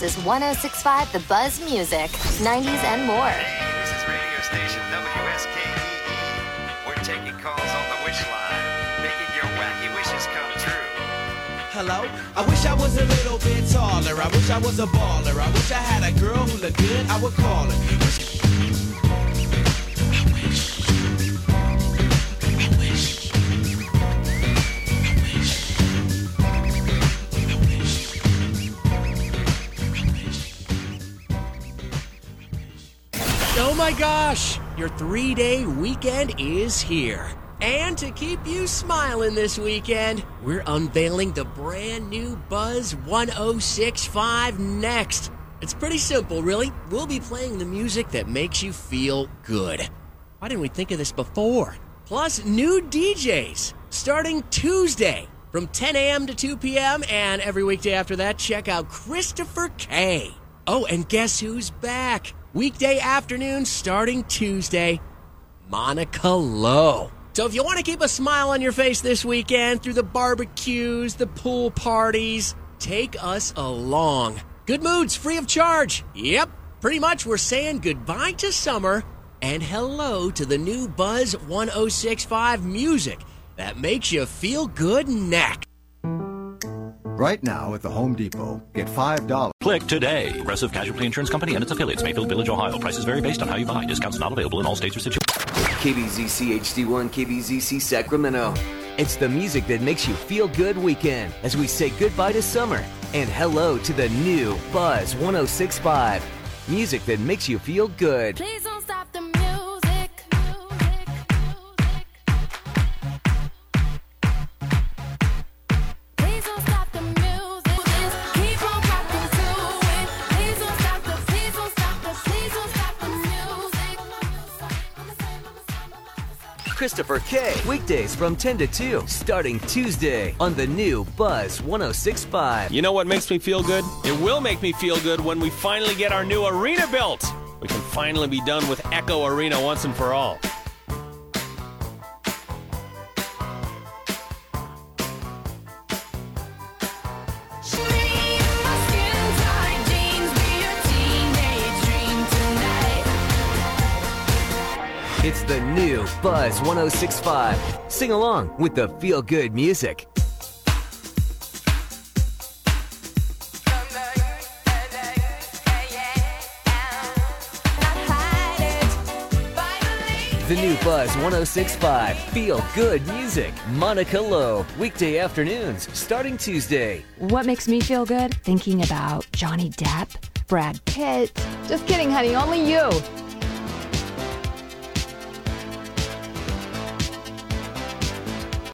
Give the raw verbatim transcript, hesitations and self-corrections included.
is one oh six point five The Buzz Music, nineties and more. Hey, this is radio station W S K E E. We're taking calls on the wish line, making your wacky wishes come true. Hello? I wish I was a little bit taller. I wish I was a baller. I wish I had a girl who looked good. I would call her. Wish- Oh my gosh, your three-day weekend is here. And to keep you smiling this weekend, we're unveiling the brand new Buzz one oh six point five next. It's pretty simple, really. We'll be playing the music that makes you feel good. Why didn't we think of this before? Plus, new D Js starting Tuesday from ten a.m. to two p.m. And every weekday after that, check out Christopher K. Oh, and guess who's back? Weekday afternoon starting Tuesday, Monica Lowe. So if you want to keep a smile on your face this weekend through the barbecues, the pool parties, take us along. Good moods, free of charge. Yep, pretty much we're saying goodbye to summer and hello to the new Buzz one oh six point five music that makes you feel good next. Right now at the Home Depot, get five dollars. Click today. Progressive Casualty Insurance Company and its affiliates, Mayfield Village, Ohio. Prices vary based on how you buy. Discounts not available in all states or situations. K B Z C H D one, K B Z C Sacramento. It's the music that makes you feel good weekend as we say goodbye to summer and hello to the new Buzz one oh six point five. Music that makes you feel good. Please don't stop the music. Please don't stop the music. Keep on rocking to it. Please don't stop the, please don't stop the, please don't stop the music. Christopher K. Weekdays from ten to two, starting Tuesday on the new Buzz one oh six point five. You know what makes me feel good? It will make me feel good when we finally get our new arena built. We can finally be done with Echo Arena once and for all. It's the new Buzz one oh six point five. Sing along with the feel-good music. The new Buzz one oh six point five. Feel-good music. Monica Lowe. Weekday afternoons starting Tuesday. What makes me feel good? Thinking about Johnny Depp, Brad Pitt. Just kidding, honey. Only you.